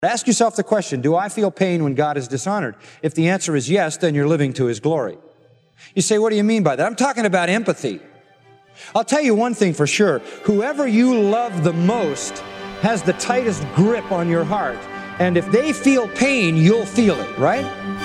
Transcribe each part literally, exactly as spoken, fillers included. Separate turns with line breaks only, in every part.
Ask yourself the question, do I feel pain when God is dishonored? If the answer is yes, then you're living to His glory. You say, what do you mean by that? I'm talking about empathy. I'll tell you one thing for sure. Whoever you love the most has the tightest grip on your heart. And if they feel pain, you'll feel it, right?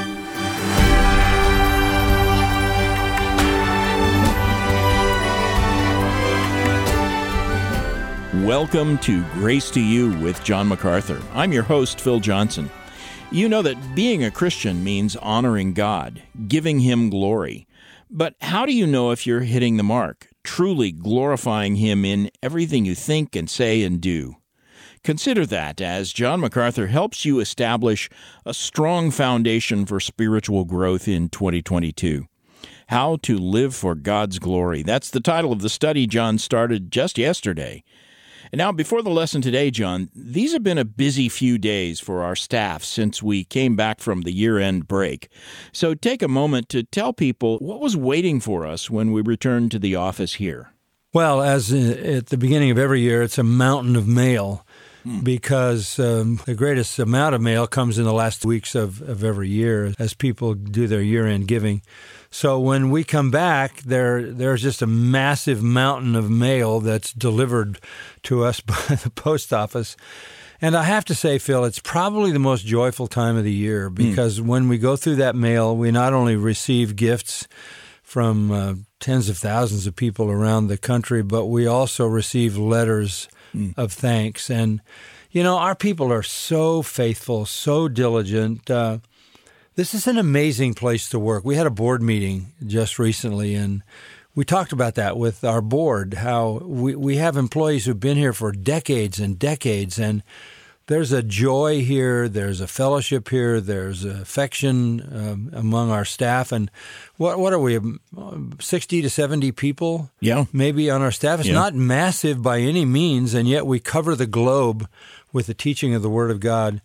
Welcome to Grace to You with John MacArthur. I'm your host, Phil Johnson. You know that being a Christian means honoring God, giving Him glory. But how do you know if you're hitting the mark, truly glorifying Him in everything you think and say and do? Consider that as John MacArthur helps you establish a strong foundation for spiritual growth in twenty twenty-two. How to Live for God's Glory. That's the title of the study John started just yesterday. And now, before the lesson today, John, these have been a busy few days for our staff since we came back from the year-end break. So take a moment to tell people what was waiting for us when we returned to the office here.
Well, as at the beginning of every year, it's a mountain of mail hmm. because um, the greatest amount of mail comes in the last weeks of, of every year as people do their year-end giving. So when we come back, there there's just a massive mountain of mail that's delivered to us by the post office. And I have to say, Phil, it's probably the most joyful time of the year because mm. when we go through that mail, we not only receive gifts from uh, tens of thousands of people around the country, but we also receive letters mm. of thanks. And, you know, our people are so faithful, so diligent. Uh, This is an amazing place to work. We had a board meeting just recently, and we talked about that with our board, how we, we have employees who've been here for decades and decades, and there's a joy here, there's a fellowship here, there's affection um, among our staff. And what what are we, sixty to seventy people
yeah.
maybe on our staff? It's
yeah.
not massive by any means, and yet we cover the globe with the teaching of the Word of God.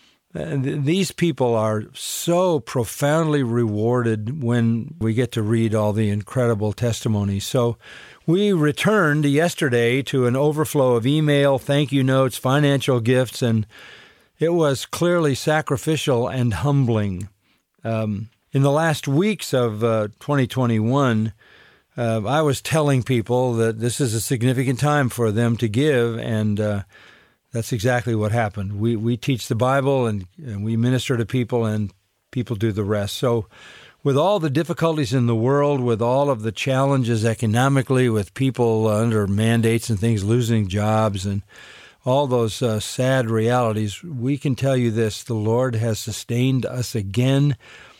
And these people are so profoundly rewarded when we get to read all the incredible testimonies. So we returned yesterday to an overflow of email, thank you notes, financial gifts, and it was clearly sacrificial and humbling. Um, in the last weeks of uh, twenty twenty-one, uh, I was telling people that this is a significant time for them to give, and uh, that's exactly what happened. We we teach the Bible and, and we minister to people, and people do the rest. So with all the difficulties in the world, with all of the challenges economically, with people under mandates and things losing jobs and all those uh, sad realities, we can tell you this: the Lord has sustained us again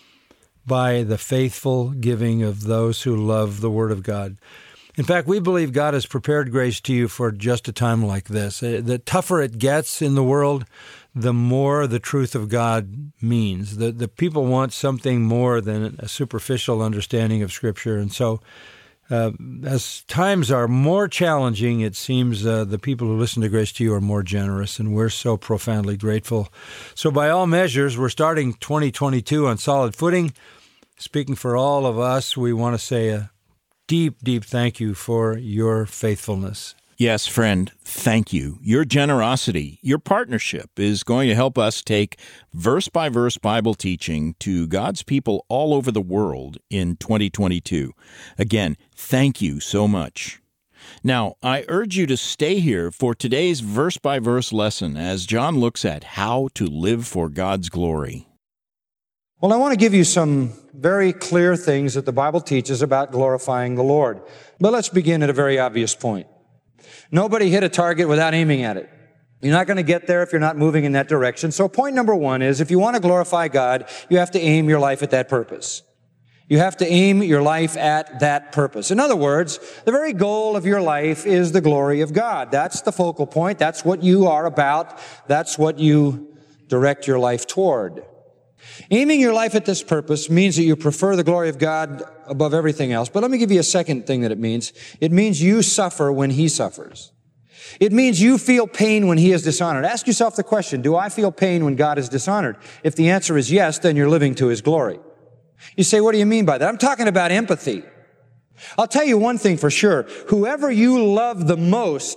by the faithful giving of those who love the Word of God. In fact, we believe God has prepared Grace to You for just a time like this. The tougher it gets in the world, the more the truth of God means. The, the people want something more than a superficial understanding of Scripture. And so uh, as times are more challenging, it seems uh, the people who listen to Grace to You are more generous, and we're so profoundly grateful. So by all measures, we're starting twenty twenty-two on solid footing. Speaking for all of us, we want to say a deep, deep thank you for your faithfulness.
Yes, friend, thank you. Your generosity, your partnership is going to help us take verse-by-verse Bible teaching to God's people all over the world in twenty twenty-two. Again, thank you so much. Now, I urge you to stay here for today's verse-by-verse lesson as John looks at how to live for God's glory.
Well, I want to give you some very clear things that the Bible teaches about glorifying the Lord. But let's begin at a very obvious point. Nobody hit a target without aiming at it. You're not going to get there if you're not moving in that direction. So point number one is, if you want to glorify God, you have to aim your life at that purpose. You have to aim your life at that purpose. In other words, the very goal of your life is the glory of God. That's the focal point. That's what you are about. That's what you direct your life toward. Aiming your life at this purpose means that you prefer the glory of God above everything else. But let me give you a second thing that it means. It means you suffer when He suffers. It means you feel pain when He is dishonored. Ask yourself the question, do I feel pain when God is dishonored? If the answer is yes, then you're living to His glory. You say, what do you mean by that? I'm talking about empathy. I'll tell you one thing for sure. Whoever you love the most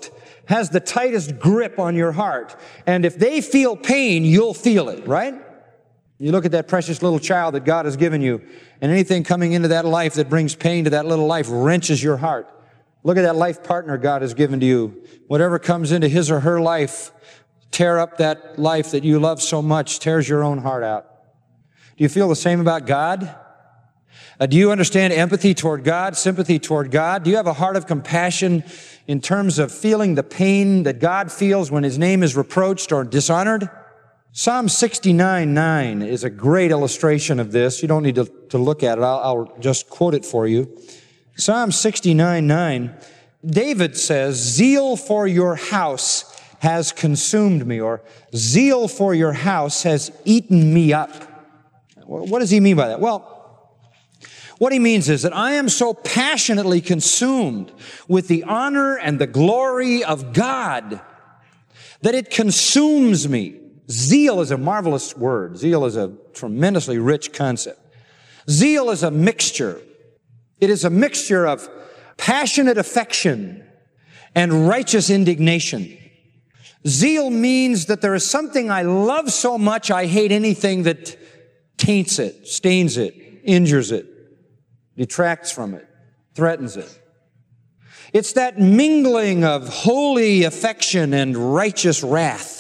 has the tightest grip on your heart. And if they feel pain, you'll feel it, right? You look at that precious little child that God has given you, and anything coming into that life that brings pain to that little life wrenches your heart. Look at that life partner God has given to you. Whatever comes into his or her life, tear up that life that you love so much, tears your own heart out. Do you feel the same about God? Uh, do you understand empathy toward God, sympathy toward God? Do you have a heart of compassion in terms of feeling the pain that God feels when his name is reproached or dishonored? Psalm sixty-nine nine is a great illustration of this. You don't need to, to look at it. I'll, I'll just quote it for you. Psalm sixty-nine nine, David says, "Zeal for your house has consumed me," or "Zeal for your house has eaten me up." What does he mean by that? Well, what he means is that I am so passionately consumed with the honor and the glory of God that it consumes me. Zeal is a marvelous word. Zeal is a tremendously rich concept. Zeal is a mixture. It is a mixture of passionate affection and righteous indignation. Zeal means that there is something I love so much I hate anything that taints it, stains it, injures it, detracts from it, threatens it. It's that mingling of holy affection and righteous wrath.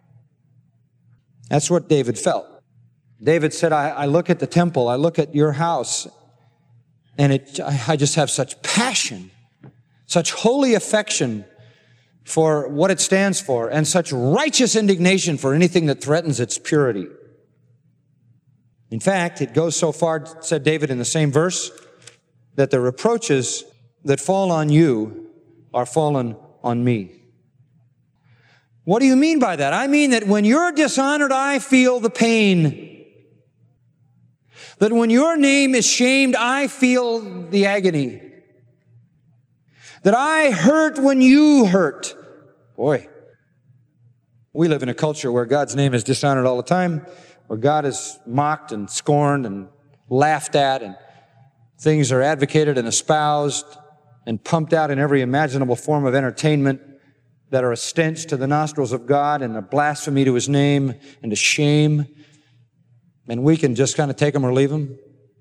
That's what David felt. David said, I, I look at the temple, I look at your house, and it, I just have such passion, such holy affection for what it stands for, and such righteous indignation for anything that threatens its purity. In fact, it goes so far, said David in the same verse, that the reproaches that fall on you are fallen on me. What do you mean by that? I mean that when you're dishonored, I feel the pain. That when your name is shamed, I feel the agony. That I hurt when you hurt. Boy, we live in a culture where God's name is dishonored all the time, where God is mocked and scorned and laughed at, and things are advocated and espoused and pumped out in every imaginable form of entertainment that are a stench to the nostrils of God and a blasphemy to his name and a shame. And we can just kind of take them or leave them.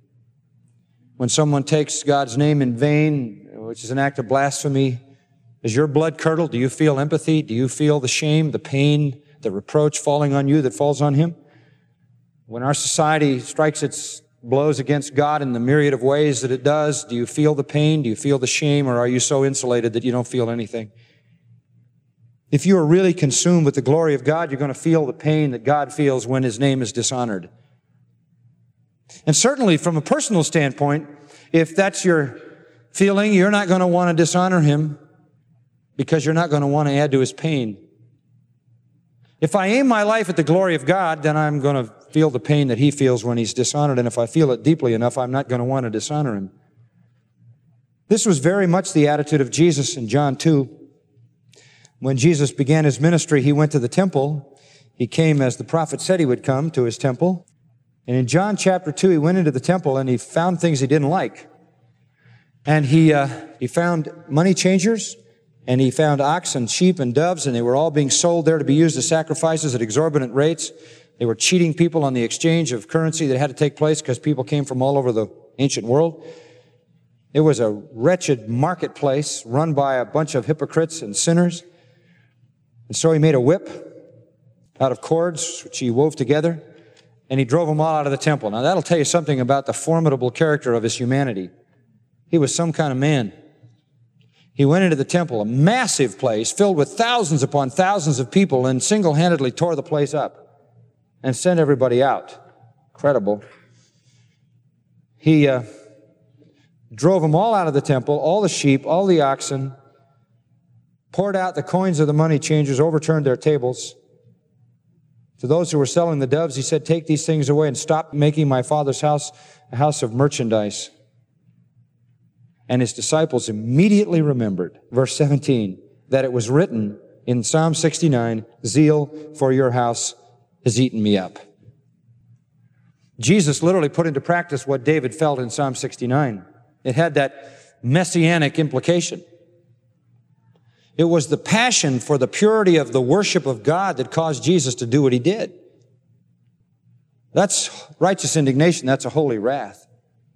When someone takes God's name in vain, which is an act of blasphemy, is your blood curdled? Do you feel empathy? Do you feel the shame, the pain, the reproach falling on you that falls on him? When our society strikes its blows against God in the myriad of ways that it does, do you feel the pain? Do you feel the shame? Or are you so insulated that you don't feel anything? If you are really consumed with the glory of God, you're going to feel the pain that God feels when his name is dishonored. And certainly from a personal standpoint, if that's your feeling, you're not going to want to dishonor him because you're not going to want to add to his pain. If I aim my life at the glory of God, then I'm going to feel the pain that he feels when he's dishonored. And if I feel it deeply enough, I'm not going to want to dishonor him. This was very much the attitude of Jesus in John two. When Jesus began his ministry, he went to the temple. He came as the prophet said he would come to his temple. And in John chapter two, he went into the temple and he found things he didn't like. And he, uh, he found money changers, and he found ox and sheep and doves, and they were all being sold there to be used as sacrifices at exorbitant rates. They were cheating people on the exchange of currency that had to take place because people came from all over the ancient world. It was a wretched marketplace run by a bunch of hypocrites and sinners. And so he made a whip out of cords, which he wove together, and he drove them all out of the temple. Now that'll tell you something about the formidable character of his humanity. He was some kind of man. He went into the temple, a massive place filled with thousands upon thousands of people, and single-handedly tore the place up and sent everybody out. Incredible. He uh, drove them all out of the temple, all the sheep, all the oxen, poured out the coins of the money changers, overturned their tables. To those who were selling the doves, he said, "Take these things away and stop making my Father's house a house of merchandise." And his disciples immediately remembered, verse seventeen, that it was written in Psalm sixty-nine, "Zeal for your house has eaten me up." Jesus literally put into practice what David felt in Psalm sixty-nine. It had that messianic implication. It was the passion for the purity of the worship of God that caused Jesus to do what he did. That's righteous indignation. That's a holy wrath.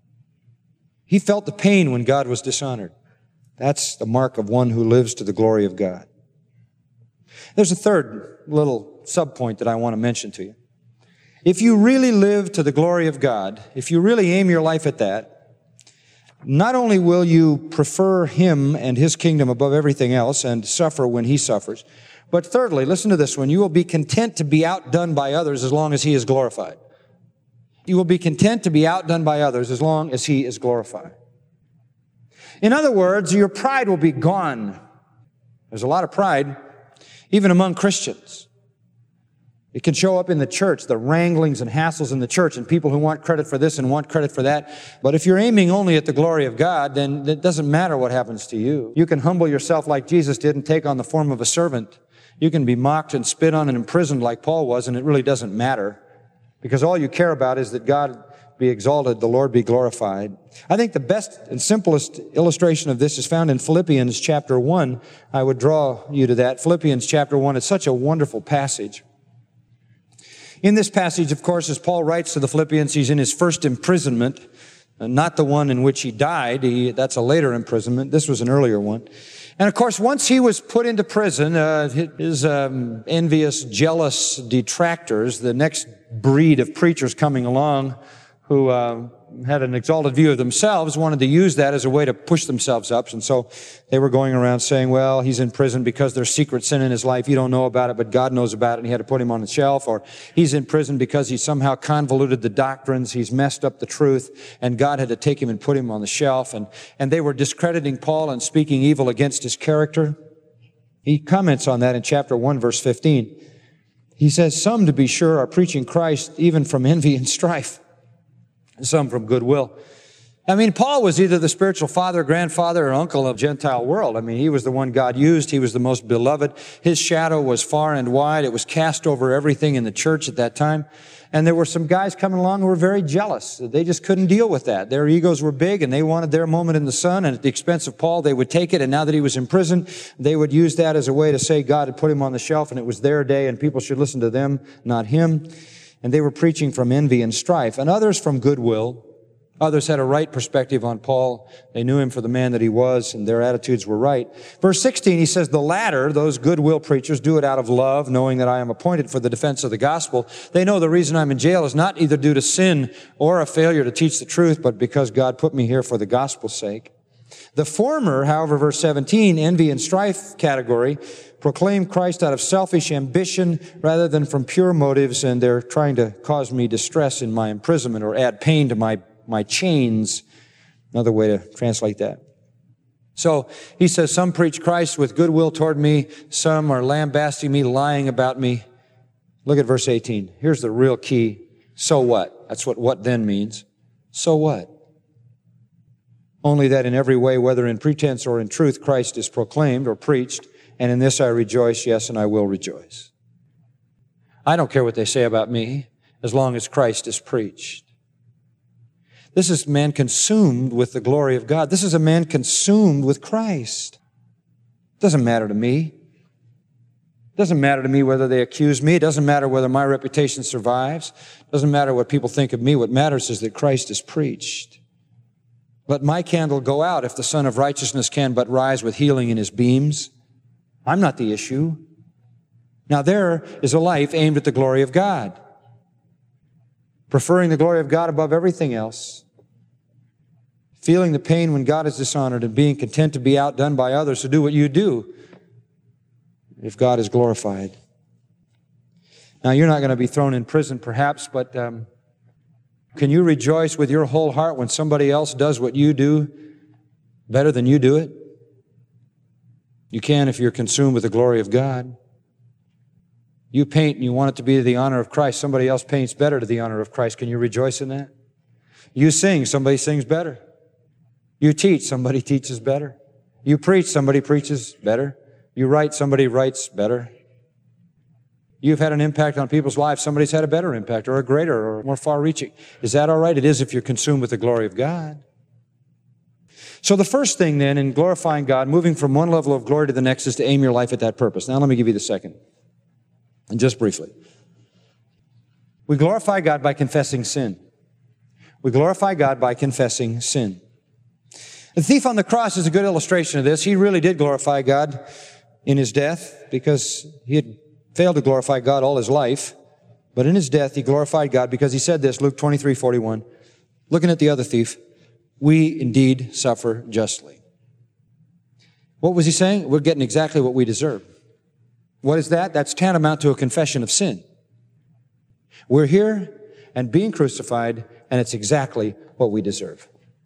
He felt the pain when God was dishonored. That's the mark of one who lives to the glory of God. There's a third little subpoint that I want to mention to you. If you really live to the glory of God, if you really aim your life at that, not only will you prefer Him and His kingdom above everything else and suffer when He suffers, but thirdly, listen to this one, you will be content to be outdone by others as long as He is glorified. You will be content to be outdone by others as long as He is glorified. In other words, your pride will be gone. There's a lot of pride, even among Christians. It can show up in the church, the wranglings and hassles in the church, and people who want credit for this and want credit for that. But if you're aiming only at the glory of God, then it doesn't matter what happens to you. You can humble yourself like Jesus did and take on the form of a servant. You can be mocked and spit on and imprisoned like Paul was, and it really doesn't matter. Because all you care about is that God be exalted, the Lord be glorified. I think the best and simplest illustration of this is found in Philippians chapter one. I would draw you to that. Philippians chapter one. It's such a wonderful passage. In this passage, of course, as Paul writes to the Philippians, he's in his first imprisonment, not the one in which he died. He, that's a later imprisonment. This was an earlier one. And of course, once he was put into prison, uh, his um, envious, jealous detractors, the next breed of preachers coming along who uh, had an exalted view of themselves, wanted to use that as a way to push themselves up. And so they were going around saying, well, he's in prison because there's secret sin in his life. You don't know about it, but God knows about it, and he had to put him on the shelf. Or he's in prison because he somehow convoluted the doctrines. He's messed up the truth, and God had to take him and put him on the shelf. And, and they were discrediting Paul and speaking evil against his character. He comments on that in chapter one, verse fifteen. He says, some, to be sure, are preaching Christ even from envy and strife, some from goodwill. I mean, Paul was either the spiritual father, grandfather, or uncle of the Gentile world. I mean, he was the one God used. He was the most beloved. His shadow was far and wide. It was cast over everything in the church at that time. And there were some guys coming along who were very jealous. They just couldn't deal with that. Their egos were big, and they wanted their moment in the sun, and at the expense of Paul, they would take it. And now that he was in prison, they would use that as a way to say God had put him on the shelf, and it was their day, and people should listen to them, not him. And they were preaching from envy and strife, and others from goodwill. Others had a right perspective on Paul. They knew him for the man that he was, and their attitudes were right. Verse sixteen, he says, the latter, those goodwill preachers, do it out of love, knowing that I am appointed for the defense of the gospel. They know the reason I'm in jail is not either due to sin or a failure to teach the truth, but because God put me here for the gospel's sake. The former, however, verse seventeen, envy and strife category, proclaim Christ out of selfish ambition rather than from pure motives, and they're trying to cause me distress in my imprisonment or add pain to my, my chains. Another way to translate that. So he says, some preach Christ with goodwill toward me, some are lambasting me, lying about me. Look at verse eighteen. Here's the real key. So what? That's what what then means. So what? Only that in every way, whether in pretense or in truth, Christ is proclaimed or preached, and in this I rejoice, yes, and I will rejoice. I don't care what they say about me, as long as Christ is preached. This is a man consumed with the glory of God. This is a man consumed with Christ. It doesn't matter to me. It doesn't matter to me whether they accuse me. It doesn't matter whether my reputation survives. It doesn't matter what people think of me. What matters is that Christ is preached. Let my candle go out if the Son of Righteousness can but rise with healing in his beams. I'm not the issue. Now there is a life aimed at the glory of God. Preferring the glory of God above everything else. Feeling the pain when God is dishonored and being content to be outdone by others to do what you do if God is glorified. Now you're not going to be thrown in prison perhaps, but um, can you rejoice with your whole heart when somebody else does what you do better than you do it? You can if you're consumed with the glory of God. You paint and you want it to be to the honor of Christ. Somebody else paints better to the honor of Christ. Can you rejoice in that? You sing, somebody sings better. You teach, somebody teaches better. You preach, somebody preaches better. You write, somebody writes better. You've had an impact on people's lives. Somebody's had a better impact or a greater or more far-reaching. Is that all right? It is if you're consumed with the glory of God. So the first thing then in glorifying God, moving from one level of glory to the next, is to aim your life at that purpose. Now let me give you the second, and just briefly. We glorify God by confessing sin. We glorify God by confessing sin. The thief on the cross is a good illustration of this. He really did glorify God in his death because he had failed to glorify God all his life. But in his death, he glorified God because he said this, Luke twenty-three forty-one, looking at the other thief, we indeed suffer justly. What was he saying? We're getting exactly what we deserve. What is that? That's tantamount to a confession of sin. We're here and being crucified, and it's exactly what we deserve.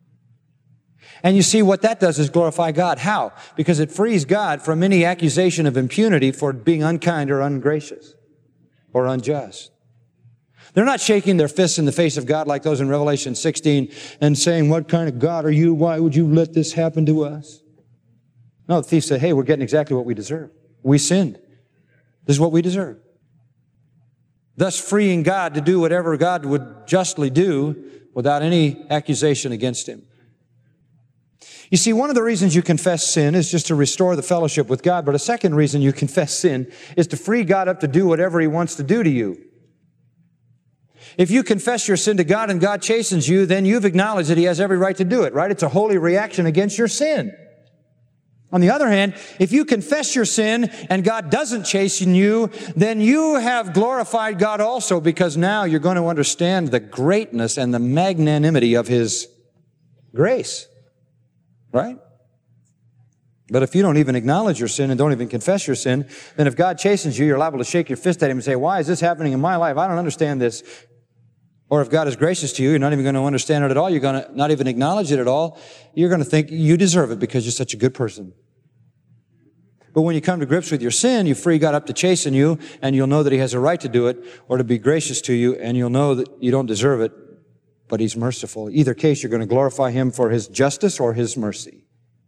And you see, what that does is glorify God. How? Because it frees God from any accusation of impunity for being unkind or ungracious or unjust. They're not shaking their fists in the face of God like those in Revelation sixteen and saying, what kind of God are you? Why would you let this happen to us? No, the thief said, hey, we're getting exactly what we deserve. We sinned. This is what we deserve. Thus freeing God to do whatever God would justly do without any accusation against him. You see, one of the reasons you confess sin is just to restore the fellowship with God, but a second reason you confess sin is to free God up to do whatever he wants to do to you. If you confess your sin to God and God chastens you, then you've acknowledged that he has every right to do it, right? It's a holy reaction against your sin. On the other hand, if you confess your sin and God doesn't chasten you, then you have glorified God also, because now you're going to understand the greatness and the magnanimity of his grace, right? But if you don't even acknowledge your sin and don't even confess your sin, then if God chastens you, you're liable to shake your fist at him and say, why is this happening in my life? I don't understand this. Or if God is gracious to you, you're not even going to understand it at all. You're going to not even acknowledge it at all. You're going to think you deserve it because you're such a good person. But when you come to grips with your sin, you free God up to chasten you, and you'll know that he has a right to do it or to be gracious to you, and you'll know that you don't deserve it, but he's merciful. Either case, you're going to glorify him for his justice or his mercy.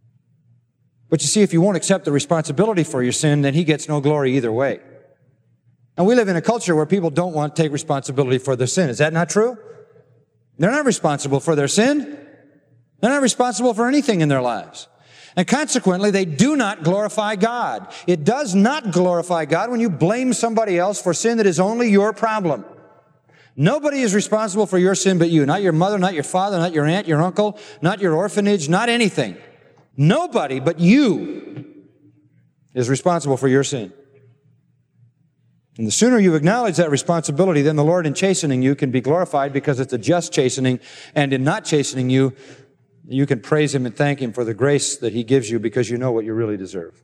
But you see, if you won't accept the responsibility for your sin, then he gets no glory either way. And we live in a culture where people don't want to take responsibility for their sin. Is that not true? They're not responsible for their sin. They're not responsible for anything in their lives. And consequently, they do not glorify God. It does not glorify God when you blame somebody else for sin that is only your problem. Nobody is responsible for your sin but you. Not your mother, not your father, not your aunt, your uncle, not your orphanage, not anything. Nobody but you is responsible for your sin. And the sooner you acknowledge that responsibility, then the Lord in chastening you can be glorified because it's a just chastening. And in not chastening you, you can praise him and thank him for the grace that he gives you because you know what you really deserve.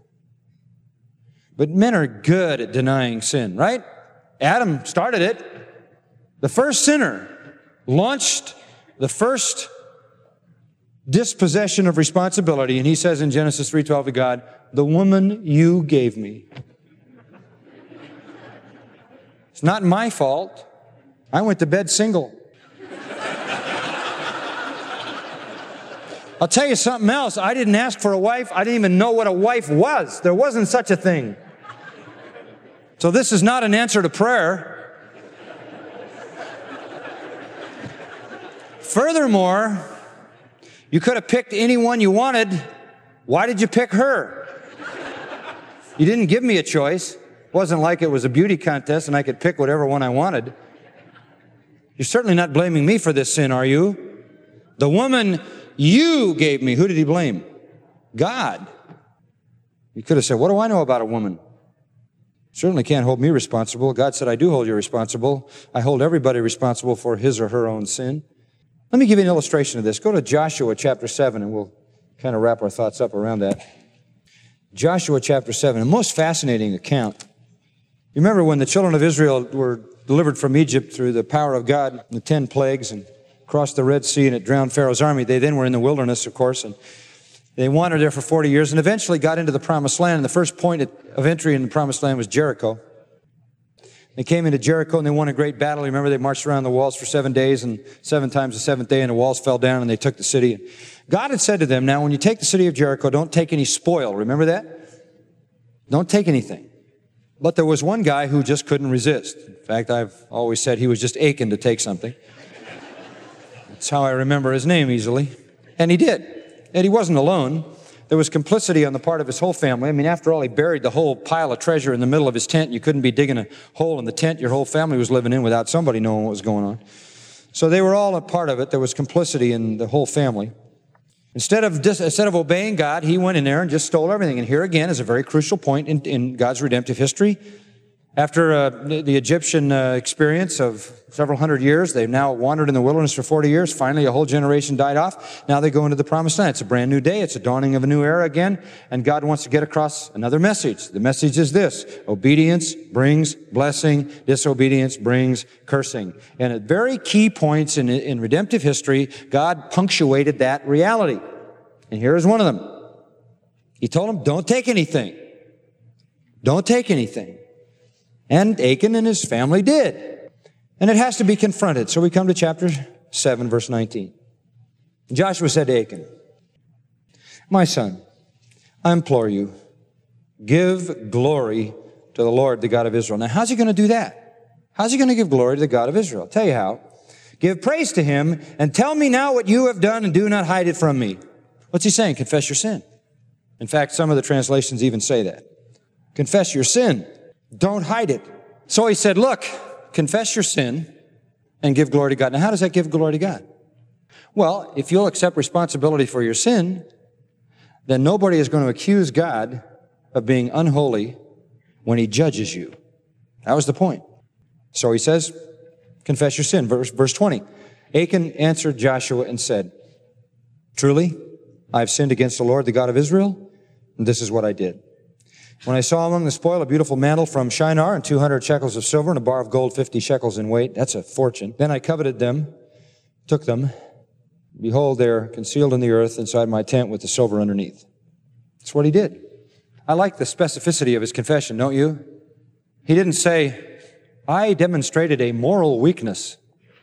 But men are good at denying sin, right? Adam started it. The first sinner launched the first dispossession of responsibility. And he says in Genesis three twelve to God, the woman you gave me. It's not my fault. I went to bed single. I'll tell you something else. I didn't ask for a wife. I didn't even know what a wife was. There wasn't such a thing. So this is not an answer to prayer. Furthermore, you could have picked anyone you wanted. Why did you pick her? You didn't give me a choice. It wasn't like it was a beauty contest and I could pick whatever one I wanted. You're certainly not blaming me for this sin, are you? The woman you gave me, who did he blame? God. You could have said, what do I know about a woman? Certainly can't hold me responsible. God said, I do hold you responsible. I hold everybody responsible for his or her own sin. Let me give you an illustration of this. Go to Joshua chapter seven, and we'll kind of wrap our thoughts up around that. Joshua chapter seven, a most fascinating account. You remember when the children of Israel were delivered from Egypt through the power of God, the ten plagues, and crossed the Red Sea, and it drowned Pharaoh's army. They then were in the wilderness, of course, and they wandered there for forty years, and eventually got into the Promised Land. And the first point of entry in the Promised Land was Jericho. They came into Jericho, and they won a great battle. You remember they marched around the walls for seven days, and seven times the seventh day, and the walls fell down, and they took the city. God had said to them, now, when you take the city of Jericho, don't take any spoil. Remember that? Don't take anything. But there was one guy who just couldn't resist. In fact, I've always said he was just aching to take something. That's how I remember his name easily. And he did. And he wasn't alone. There was complicity on the part of his whole family. I mean, after all, he buried the whole pile of treasure in the middle of his tent. You couldn't be digging a hole in the tent your whole family was living in without somebody knowing what was going on. So they were all a part of it. There was complicity in the whole family. Instead of, dis- instead of obeying God, he went in there and just stole everything. And here again is a very crucial point in, in God's redemptive history. After uh, the Egyptian uh, experience of several hundred years, they've now wandered in the wilderness for forty years. Finally, a whole generation died off. Now they go into the promised land. It's a brand new day. It's a dawning of a new era again. And God wants to get across another message. The message is this: obedience brings blessing. Disobedience brings cursing. And at very key points in, in redemptive history, God punctuated that reality. And here is one of them. He told them, don't take anything. Don't take anything. And Achan and his family did. And it has to be confronted. So we come to chapter seven, verse nineteen. Joshua said to Achan, my son, I implore you, give glory to the Lord, the God of Israel. Now, how's he going to do that? How's he going to give glory to the God of Israel? I'll tell you how. Give praise to him and tell me now what you have done and do not hide it from me. What's he saying? Confess your sin. In fact, some of the translations even say that. Confess your sin. Don't hide it. So he said, look, confess your sin and give glory to God. Now, how does that give glory to God? Well, if you'll accept responsibility for your sin, then nobody is going to accuse God of being unholy when he judges you. That was the point. So he says, confess your sin. Verse, verse twenty. Achan answered Joshua and said, truly, I have sinned against the Lord, the God of Israel, and this is what I did. When I saw among the spoil a beautiful mantle from Shinar and two hundred shekels of silver and a bar of gold fifty shekels in weight, that's a fortune. Then I coveted them, took them. Behold, they're concealed in the earth inside my tent with the silver underneath. That's what he did. I like the specificity of his confession, don't you? He didn't say, I demonstrated a moral weakness.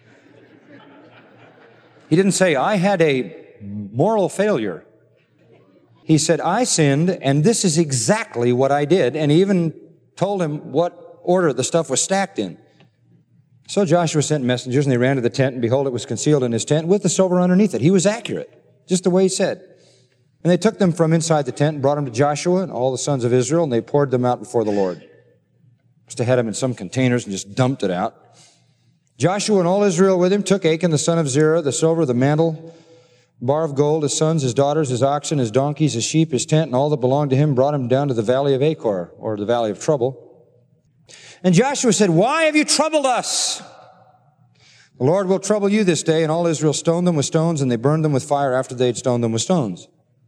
He didn't say, I had a moral failure. He said, I sinned, and this is exactly what I did. And he even told him what order the stuff was stacked in. So Joshua sent messengers, and they ran to the tent, and behold, it was concealed in his tent with the silver underneath it. He was accurate, just the way he said. And they took them from inside the tent and brought them to Joshua and all the sons of Israel, and they poured them out before the Lord. Just had them in some containers and just dumped it out. Joshua and all Israel with him took Achan, the son of Zerah, the silver, the mantle, bar of gold, his sons, his daughters, his oxen, his donkeys, his sheep, his tent, and all that belonged to him, brought him down to the valley of Achor, or the valley of trouble. And Joshua said, why have you troubled us? The Lord will trouble you this day. And all Israel stoned them with stones, and they burned them with fire after they had stoned them with stones.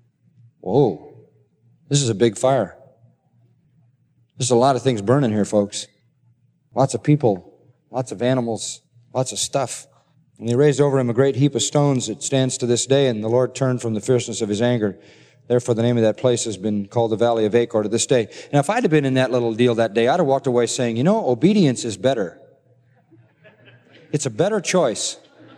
Whoa, this is a big fire. There's a lot of things burning here, folks. Lots of people, lots of animals, lots of stuff. And they raised over him a great heap of stones that stands to this day, and the Lord turned from the fierceness of his anger. Therefore, the name of that place has been called the Valley of Achor to this day. Now, if I'd have been in that little deal that day, I'd have walked away saying, you know, obedience is better. It's a better choice.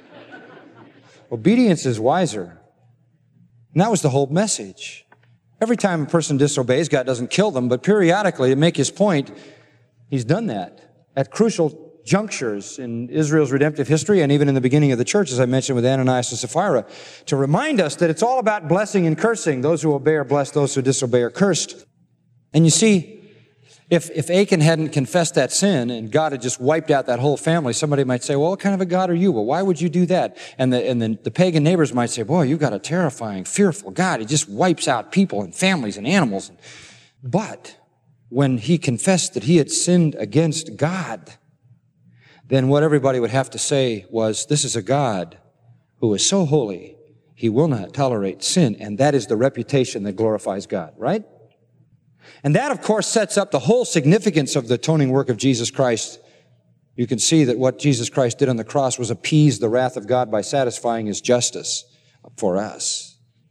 Obedience is wiser. And that was the whole message. Every time a person disobeys, God doesn't kill them, but periodically, to make his point, he's done that at crucial junctures in Israel's redemptive history and even in the beginning of the church, as I mentioned with Ananias and Sapphira, to remind us that it's all about blessing and cursing. Those who obey are blessed, those who disobey are cursed. And you see, if, if Achan hadn't confessed that sin and God had just wiped out that whole family, somebody might say, well, what kind of a God are you? Well, why would you do that? And the, and the, the pagan neighbors might say, boy, you've got a terrifying, fearful God. He just wipes out people and families and animals. But when he confessed that he had sinned against God, then what everybody would have to say was, this is a God who is so holy, he will not tolerate sin, and that is the reputation that glorifies God, right? And that, of course, sets up the whole significance of the atoning work of Jesus Christ. You can see that what Jesus Christ did on the cross was appease the wrath of God by satisfying his justice for us.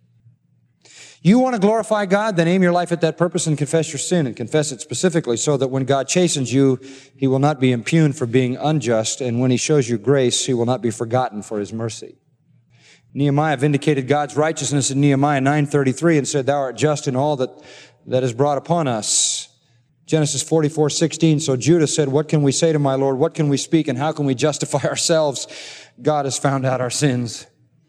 You want to glorify God? Then aim your life at that purpose and confess your sin, and confess it specifically so that when God chastens you, he will not be impugned for being unjust, and when he shows you grace, he will not be forgotten for his mercy. Nehemiah vindicated God's righteousness in Nehemiah nine thirty-three and said, thou art just in all that, that is brought upon us. Genesis forty-four sixteen, so Judah said, what can we say to my Lord? What can we speak, and how can we justify ourselves? God has found out our sins.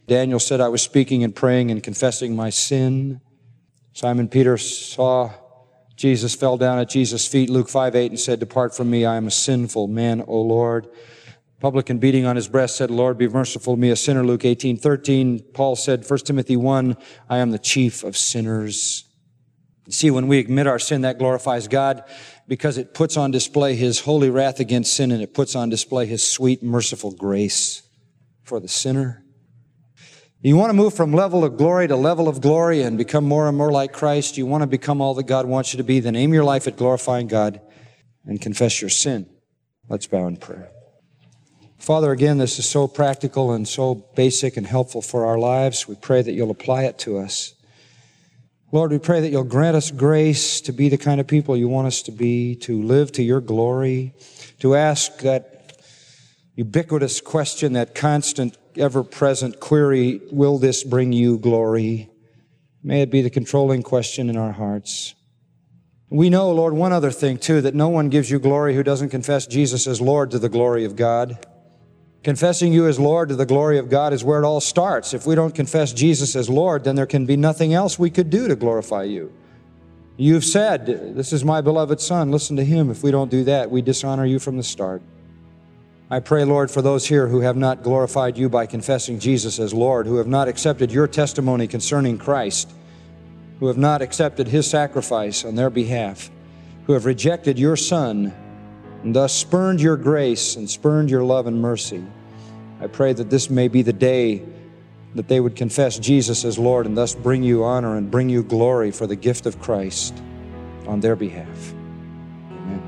Daniel said, I was speaking and praying and confessing my sin. Simon Peter saw Jesus, fell down at Jesus' feet, Luke five eight, and said, depart from me, I am a sinful man, O Lord. Publican beating on his breast said, Lord, be merciful to me, a sinner, Luke eighteen thirteen. Paul said, First Timothy one, I am the chief of sinners. You see, when we admit our sin, that glorifies God because it puts on display His holy wrath against sin, and it puts on display His sweet, merciful grace for the sinner. You want to move from level of glory to level of glory and become more and more like Christ. You want to become all that God wants you to be. Then aim your life at glorifying God and confess your sin. Let's bow in prayer. Father, again, this is so practical and so basic and helpful for our lives. We pray that you'll apply it to us. Lord, we pray that you'll grant us grace to be the kind of people you want us to be, to live to your glory, to ask that ubiquitous question, that constant, ever-present query, will this bring you glory? May it be the controlling question in our hearts. We know, Lord, one other thing, too, that no one gives you glory who doesn't confess Jesus as Lord to the glory of God. Confessing you as Lord to the glory of God is where it all starts. If we don't confess Jesus as Lord, then there can be nothing else we could do to glorify you. You've said, this is my beloved Son, listen to Him. If we don't do that, we dishonor you from the start. I pray, Lord, for those here who have not glorified you by confessing Jesus as Lord, who have not accepted your testimony concerning Christ, who have not accepted His sacrifice on their behalf, who have rejected your Son, and thus spurned your grace and spurned your love and mercy. I pray that this may be the day that they would confess Jesus as Lord and thus bring you honor and bring you glory for the gift of Christ on their behalf. Amen.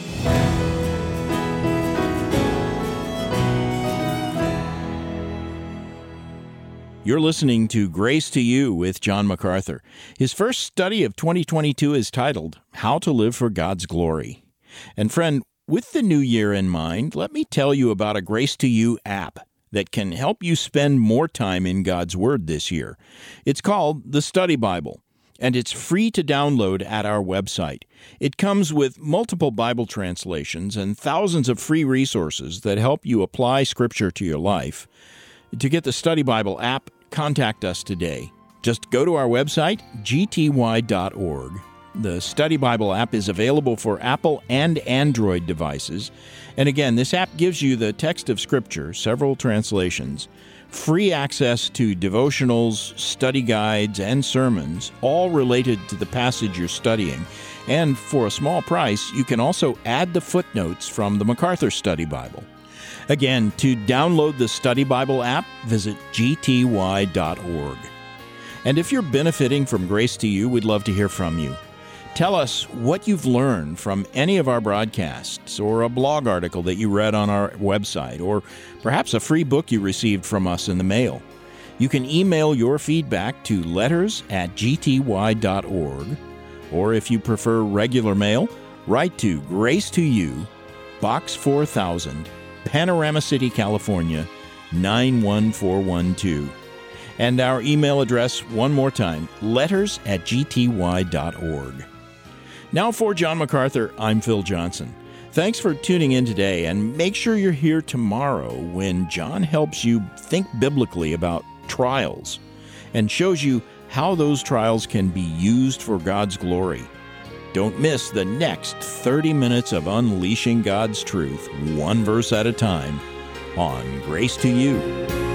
You're listening to Grace to You with John MacArthur. His first study of twenty twenty-two is titled, How to Live for God's Glory. And friend, with the new year in mind, let me tell you about a Grace to You app that can help you spend more time in God's Word this year. It's called the Study Bible, and it's free to download at our website. It comes with multiple Bible translations and thousands of free resources that help you apply Scripture to your life. To get the Study Bible app, contact us today. Just go to our website, g t y dot org. The Study Bible app is available for Apple and Android devices. And again, this app gives you the text of Scripture, several translations, free access to devotionals, study guides, and sermons, all related to the passage you're studying. And for a small price, you can also add the footnotes from the MacArthur Study Bible. Again, to download the Study Bible app, visit g t y dot org. And if you're benefiting from Grace to You, we'd love to hear from you. Tell us what you've learned from any of our broadcasts, or a blog article that you read on our website, or perhaps a free book you received from us in the mail. You can email your feedback to letters at g t y dot org, or if you prefer regular mail, write to Grace to You, Box four thousand, Panorama City, California, nine one four one two. And our email address, one more time, letters at g t y dot org. Now for John MacArthur, I'm Phil Johnson. Thanks for tuning in today, and make sure you're here tomorrow when John helps you think biblically about trials and shows you how those trials can be used for God's glory. Don't miss the next thirty minutes of unleashing God's truth, one verse at a time, on Grace to You.